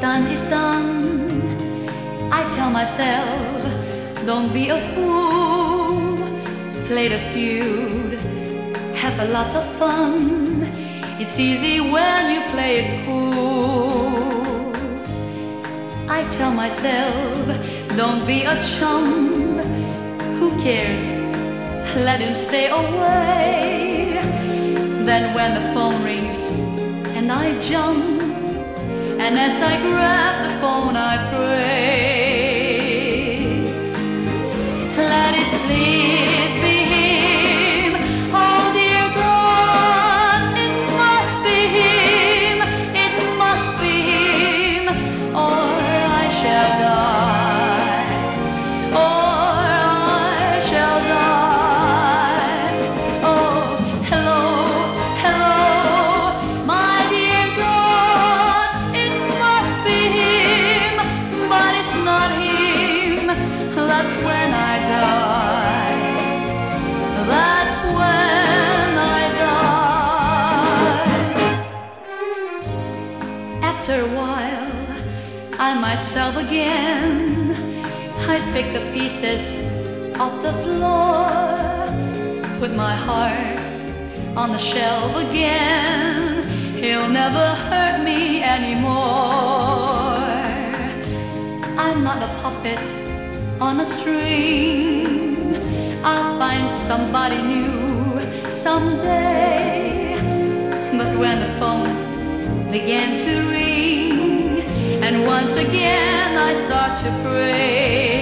done is done. I tell myself, don't be a fool. Play the feud, have a lot of fun. It's easy when you play it cool. I tell myself, don't be a chum. Who cares? Let him stay away. Then when the phone rings and I jump, and as I grab the phone I pray, let it please be him. Oh dear God, it must be him. It must be him, or I shall die, or I shall die. Oh, hello, hello, my dear God, it must be him, but it's not him. That's when I die. That's when I die. After a while, I'm myself again. I'd pick the pieces off the floor, put my heart on the shelf again. He'll never hurt me anymore. I'm not a puppet on a string. I'll find somebody new someday. But when the phone began to ring, and once again I start to pray,